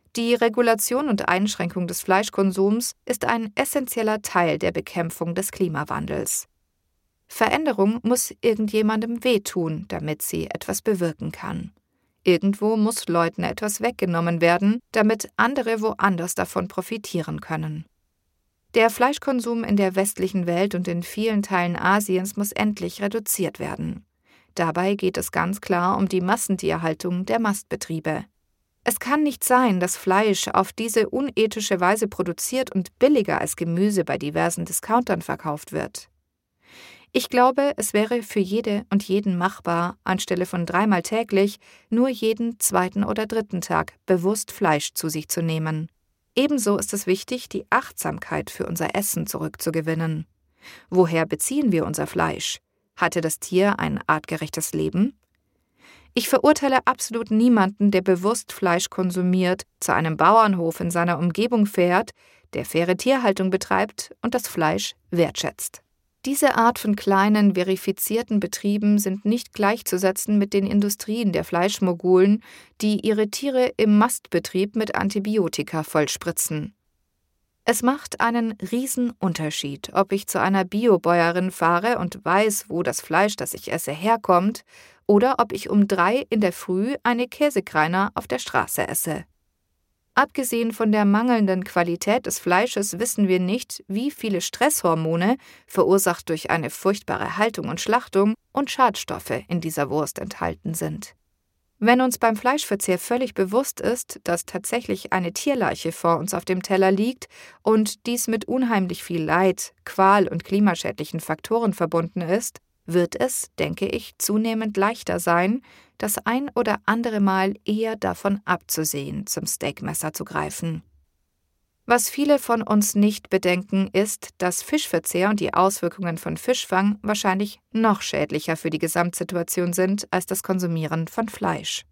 Die Regulation und Einschränkung des Fleischkonsums ist ein essentieller Teil der Bekämpfung des Klimawandels. Veränderung muss irgendjemandem wehtun, damit sie etwas bewirken kann. Irgendwo muss Leuten etwas weggenommen werden, damit andere woanders davon profitieren können. Der Fleischkonsum in der westlichen Welt und in vielen Teilen Asiens muss endlich reduziert werden. Dabei geht es ganz klar um die Massentierhaltung der Mastbetriebe. Es kann nicht sein, dass Fleisch auf diese unethische Weise produziert und billiger als Gemüse bei diversen Discountern verkauft wird. Ich glaube, es wäre für jede und jeden machbar, anstelle von 3-mal täglich nur jeden 2. oder 3. Tag bewusst Fleisch zu sich zu nehmen. Ebenso ist es wichtig, die Achtsamkeit für unser Essen zurückzugewinnen. Woher beziehen wir unser Fleisch? Hatte das Tier ein artgerechtes Leben? Ich verurteile absolut niemanden, der bewusst Fleisch konsumiert, zu einem Bauernhof in seiner Umgebung fährt, der faire Tierhaltung betreibt und das Fleisch wertschätzt. Diese Art von kleinen, verifizierten Betrieben sind nicht gleichzusetzen mit den Industrien der Fleischmogulen, die ihre Tiere im Mastbetrieb mit Antibiotika vollspritzen. Es macht einen Riesenunterschied, ob ich zu einer Biobäuerin fahre und weiß, wo das Fleisch, das ich esse, herkommt, oder ob ich um 3 in der Früh eine Käsekreiner auf der Straße esse. Abgesehen von der mangelnden Qualität des Fleisches wissen wir nicht, wie viele Stresshormone, verursacht durch eine furchtbare Haltung und Schlachtung, und Schadstoffe in dieser Wurst enthalten sind. Wenn uns beim Fleischverzehr völlig bewusst ist, dass tatsächlich eine Tierleiche vor uns auf dem Teller liegt und dies mit unheimlich viel Leid, Qual und klimaschädlichen Faktoren verbunden ist, wird es, denke ich, zunehmend leichter sein, das ein oder andere Mal eher davon abzusehen, zum Steakmesser zu greifen. Was viele von uns nicht bedenken, ist, dass Fischverzehr und die Auswirkungen von Fischfang wahrscheinlich noch schädlicher für die Gesamtsituation sind als das Konsumieren von Fleisch.